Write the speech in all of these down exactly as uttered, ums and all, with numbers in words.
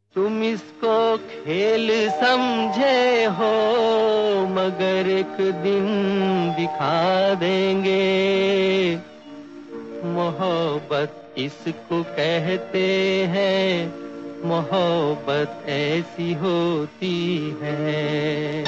तुम इसको खेल समझे हो मगर एक दिन दिखा देंगे। मोहब्बत इसको कहते हैं, मोहब्बत ऐसी होती है।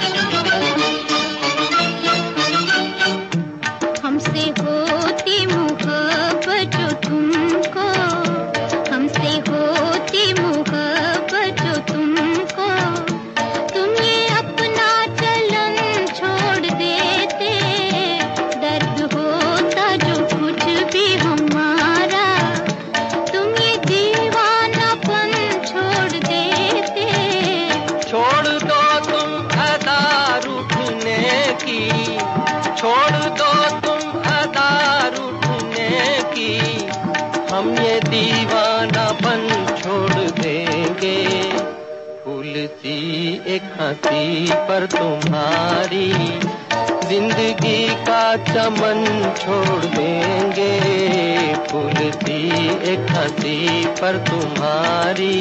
हमसे होती मोहब्बत जो तुमको, हमसे होती मोहब्बत जो तुमको, तुम ये अपना चलन छोड़ देते। दर्द होता जो कुछ भी हमारा, तुम ये दीवानापन छोड़ देते। छोड़ दो तुम अदा रूठने की, छोड़ दो तुम अदा रूठने की, हम ये दीवानापन छोड़ देंगे। फूल सी एक हंसी पर तुम्हारी जिंदगी का चमन छोड़ देंगे। फूल सी एक हंसी पर तुम्हारी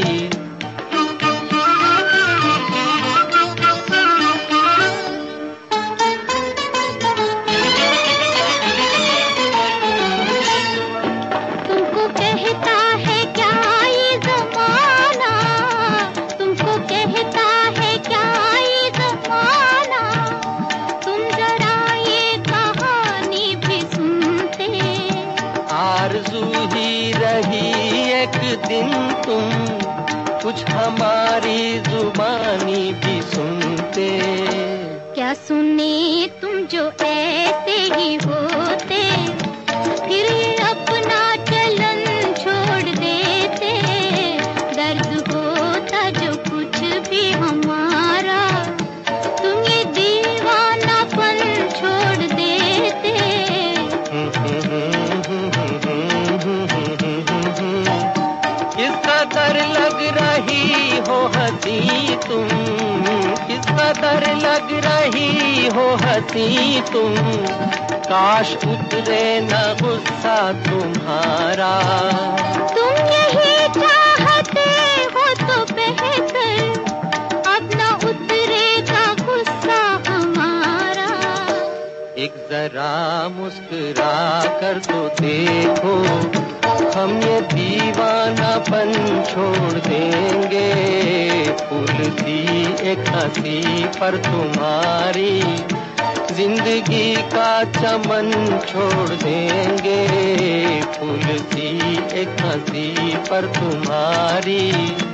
आरज़ू ही रही एक दिन तुम कुछ हमारी जुबानी भी सुनते। क्या सुने तुम जो ऐसे ही होते, फिर ये अपना चलन छोड़ देते। दर्द होता जो कुछ भी हमारा, तुम ये दीवानापन छोड़ देते। किस कदर लग रही हो हंसी तुम, किस कदर लग रही हो हंसी तुम, काश उतरे न गुस्सा तुम्हारा। तुम यही चाहते हो तो बेहतर, अब न उतरेगा गुस्सा हमारा। एक जरा मुस्कुरा कर तो देखो, हम ये दीवानापन छोड़ देंगे। फूल सी एक हंसी पर तुम्हारी जिंदगी का चमन छोड़ देंगे। फूल सी एक हंसी पर तुम्हारी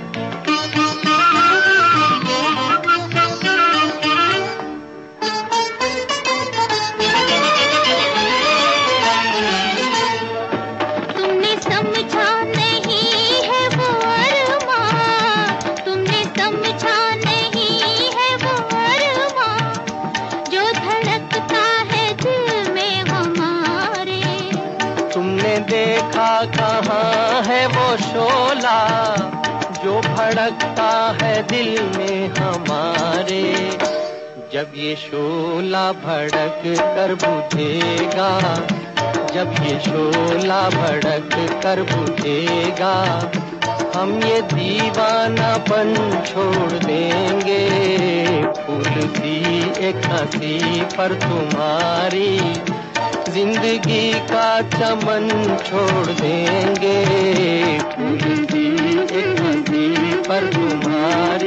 देखा कहाँ है वो शोला जो भड़कता है दिल में हमारे। जब ये शोला भड़क कर बुझेगा, जब ये शोला भड़क कर बुझेगा, हम ये दीवानापन छोड़ देंगे। फूल सी एक हंसी पर तुम्हारी जिंदगी का चमन छोड़ देंगे। फूल सी एक हंसी पर तुम्हारी